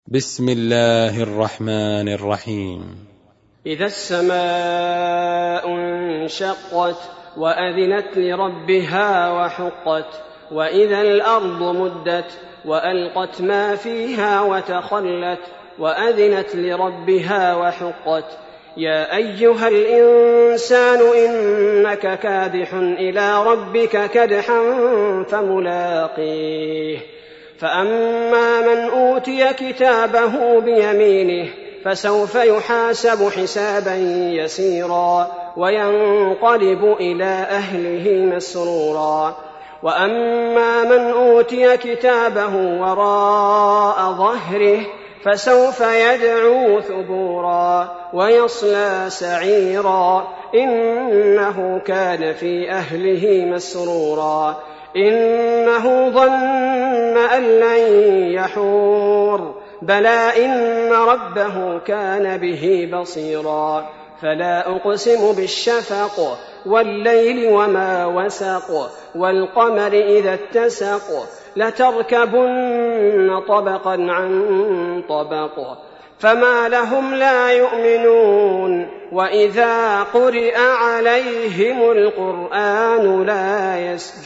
بسم الله الرحمن الرحيم. إذا السماء انشقت وأذنت لربها وحقت وإذا الأرض مدت وألقت ما فيها وتخلت وأذنت لربها وحقت يا أيها الإنسان إنك كادح إلى ربك كدحا فملاقيه فأما من أوتي كتابه بيمينه فسوف يحاسب حسابا يسيرا وينقلب إلى أهله مسرورا وأما من أوتي كتابه وراء ظهره فسوف يدعو ثبورا ويصلى سعيرا إنه كان في أهله مسرورا إنه ظن أن لن يحور بلى إن ربه كان به بصيرا فلا أقسم بالشفق والليل وما وسق والقمر إذا اتسق لتركبن طبقا عن طبق فما لهم لا يؤمنون وإذا قرئ عليهم القرآن لا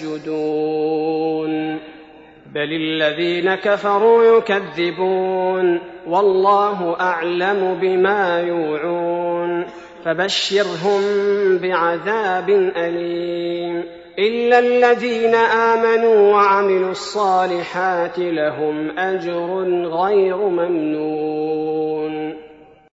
يسجدون بل الذين كفروا يكذبون والله أعلم بما يوعون فبشرهم بعذاب أليم إلا الذين آمنوا وعملوا الصالحات لهم أجر غير ممنون.